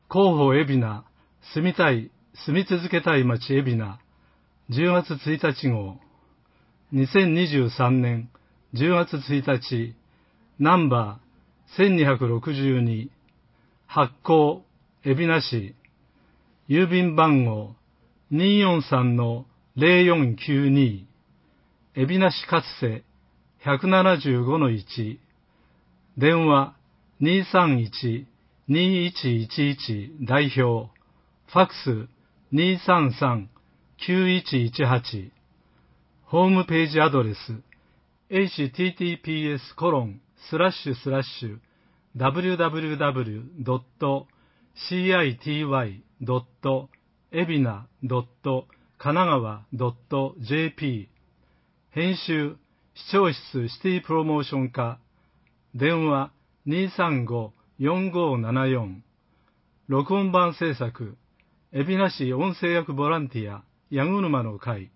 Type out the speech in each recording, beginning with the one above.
広報海老名、住み続けたい街海老名、10月1日号、2023年10月1日、ナンバー1262、発行、海老名市、郵便番号243-0492、海老名市勝瀬 175-1、電話231-2111代表、ファックス233-9118、ホームページアドレス https://www.city.ebina.kanagawa.jp 編集視聴室シティプロモーション課電話235-4574録音版制作海老名市音声役ボランティア矢車の会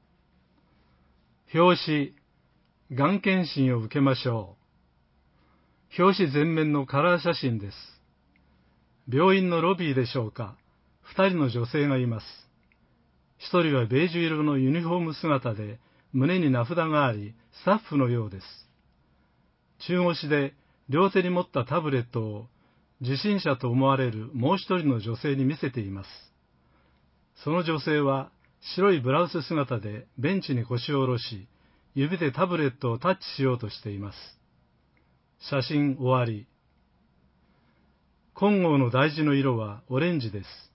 表紙がん検診を受けましょう。表紙全面のカラー写真です。病院のロビーでしょうか。2人の女性がいます。1人はベージュ色のユニフォーム姿で胸に名札がありスタッフのようです。中腰で両手に持ったタブレットを受診者と思われるもう1人の女性に見せています。その女性は白いブラウス姿でベンチに腰を下ろし、指でタブレットをタッチしようとしています。写真終わり。金剛の大事の色はオレンジです。